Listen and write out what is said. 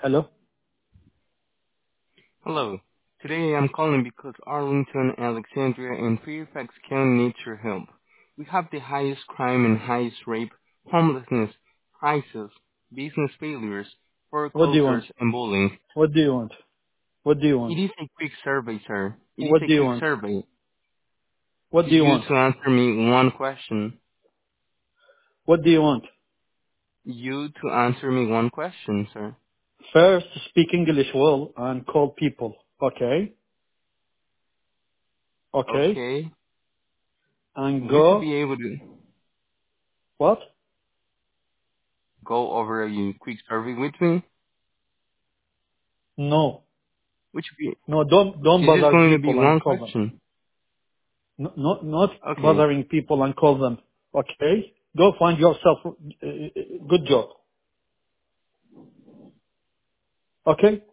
Hello? Hello. Today I'm calling because Arlington, Alexandria, and Fairfax County need your help. We have the highest crime and highest rape, homelessness, crisis, business failures, What do you want? foreclosures, and bullying. What do you want? What do you want? It is a quick survey, sir. It is What a do you quick want? survey. What do you You want? to answer me one question. What do you want? You to answer me one question, sir. First, speak English well and call people. Okay? Okay? Okay. And Would you go. be able to What? go over a quick survey with me? No. Would you No, don't be, is this bother going to be people and one call them. question? Not Okay. bothering people and call them. Okay? Go find yourself a good job. Okay?